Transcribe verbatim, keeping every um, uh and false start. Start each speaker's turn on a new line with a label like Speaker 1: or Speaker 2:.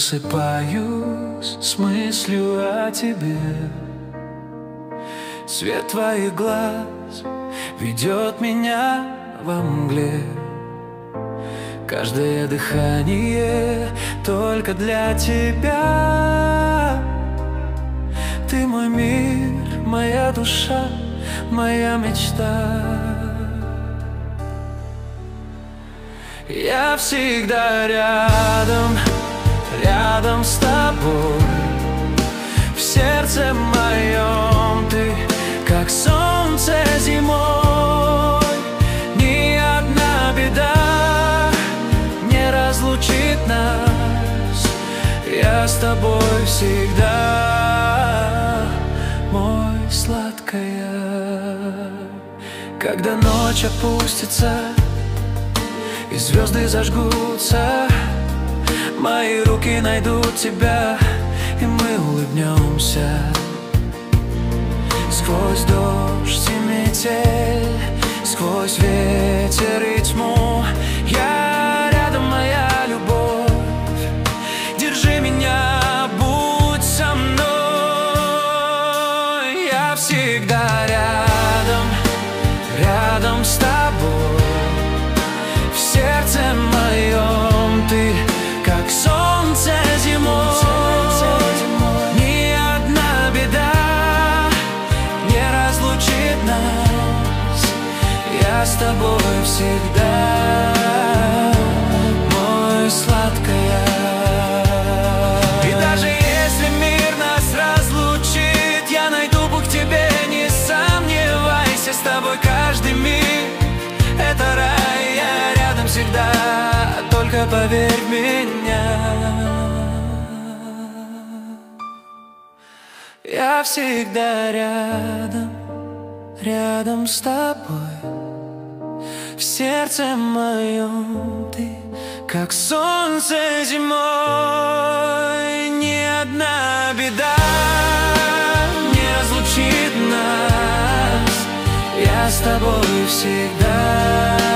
Speaker 1: просыпаюсь с мыслью о тебе. Свет твоих глаз ведет меня во мгле. Каждое дыхание только для тебя. Ты мой мир, моя душа, моя мечта. Я всегда рядом, рядом с тобой. В сердце моем ты, как солнце зимой. Ни одна беда не разлучит нас. Я с тобой всегда, мой сладкая. Когда ночь опустится и звезды зажгутся, мои руки найдут тебя, и мы улыбнемся. Сквозь дождь и метель, сквозь ветер и тьму, я рядом, моя любовь. Держи меня, будь со мной. Я всегда рядом, рядом с тобой. В сердце моем ты, как солнце зимой. Ни одна беда не разлучит нас. Я с тобой всегда, мой сладкая. И даже если мир нас разлучит, я найду путь к тебе, не сомневайся. С тобой каждый миг — это рай. Я рядом всегда, только поверь в меня. Я всегда рядом, рядом с тобой. В сердце моем ты, как солнце зимой. Ни одна беда не разлучит нас. Я с тобой всегда.